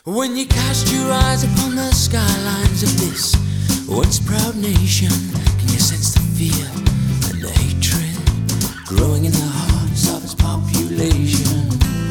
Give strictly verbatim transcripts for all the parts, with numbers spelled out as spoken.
When you cast your eyes upon the skylines of this once proud nation, can you sense the fear and the hatred growing in the hearts of its population?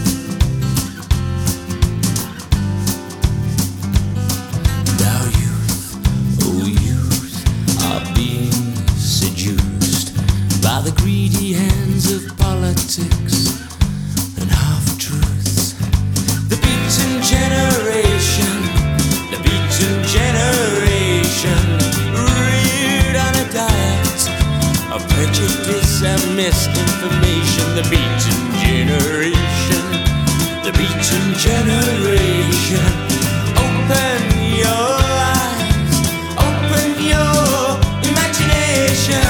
And our youth, oh youth, are being seduced by the greedy hands of politics and half-truths. The beaten generation, the beaten generation, reared on a diet of prejudice and misinformation. The beaten generation, the beaten generation, open your eyes, open your imagination.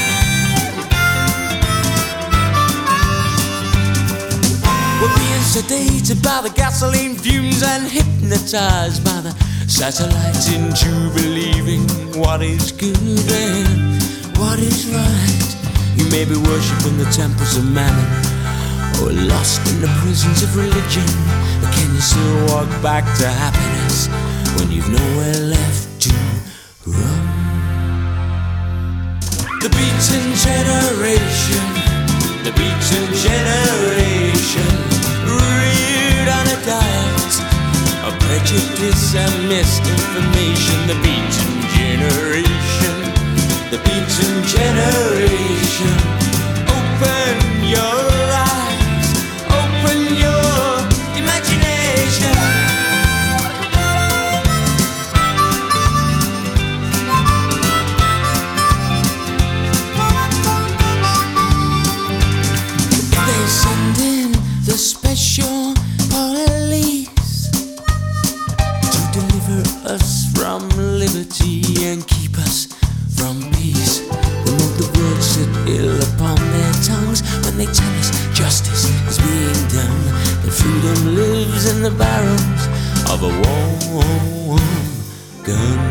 We're being sedated by the gasoline fumes and hypnotized by the satellites into believing what is good and what is right. You may be worshipping the temples of mammon or lost in the prisons of religion, but can you still walk back to happiness when you've nowhere left to run? The beaten generation, the beaten generation, reared on a diet of prejudice and misinformation. The beaten generation, the beaten generation, open your eyes, open your imagination. They send in the special police to deliver us from liberty and keep us from peace. Remove the words that ill upon their tongues when they tell us justice is being done, that freedom lives in the barrels of a warm gun.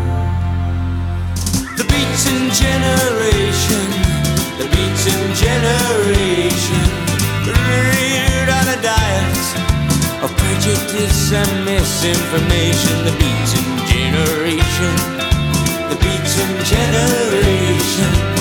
The beaten generation, the beaten generation, reared on a diet of prejudice and misinformation. The beaten generation, the beaten generation,